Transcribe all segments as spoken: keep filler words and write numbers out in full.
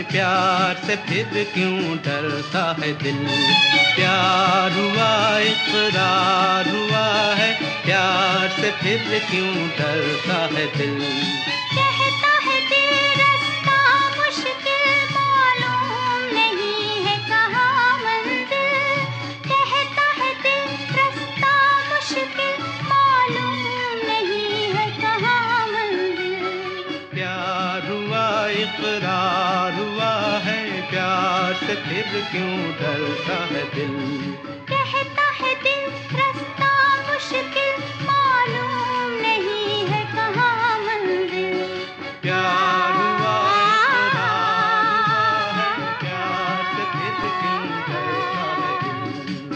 प्यार से फिर क्यों डरता है दिल। प्यार हुआ इकरार हुआ है, प्यार से फिर क्यों डरता है दिल। कहता है दिल रास्ता मुश्किल मालूम नहीं है कहाँ मंजिल। कहता है दिल रास्ता मुश्किल मालूम नहीं है कहाँ मंजिल। प्यार हुआ इकरार हुआ है, प्यार से फिर क्यों डरता है दिल। कहता है दिल रास्ता मुश्किल मालूम नहीं है कहाँ मंजिल। प्यार हुआ इकरार हुआ है, प्यार से फिर क्यों डरता है दिल।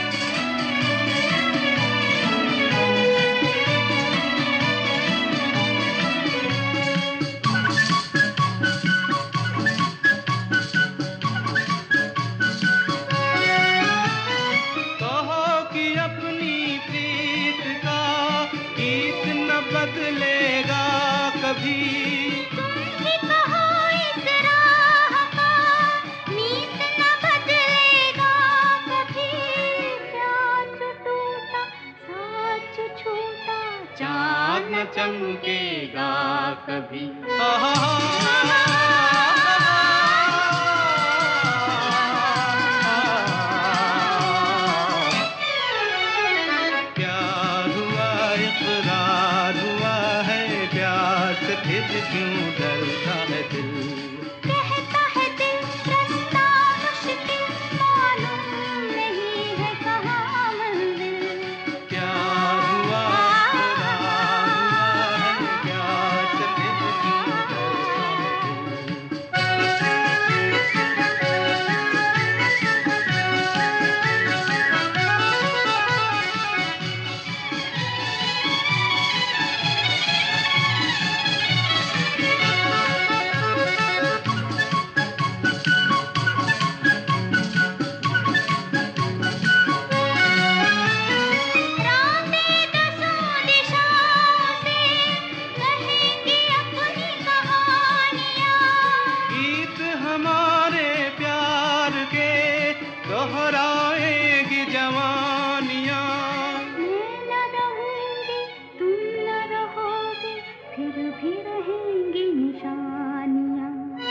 बदलेगा कभी तुम ही कहो इस राह का मीत न बदलेगा कभी। प्यार जो टूटा साथ जो छूटा चाँद न चमकेगा कभी। प्यार हुआ इकरार हुआ है, प्यार से फिर क्यों डरता है दिल। कहता है दिल रास्ता मुश्किल मालूम नहीं है कहाँ मंजिल। प्यार हुआ इकरार हुआ है, प्यार से फिर क्यों डरता है दिल। हमारे प्यार के दोहराएगी जवानियाँ। मैं न रहूंगी तुम न रहोगे फिर भी रहेंगी निशानियाँ।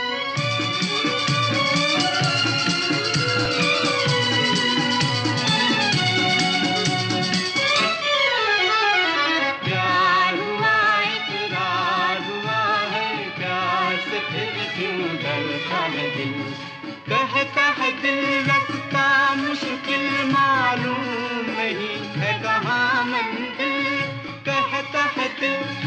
प्यार हुआ इकरार हुआ है, प्यार से फिर क्यों डरता है दिल। कहता है दिल रास्ता मुश्किल मालूम नहीं है कहाँ मंजिल। कहता है दिल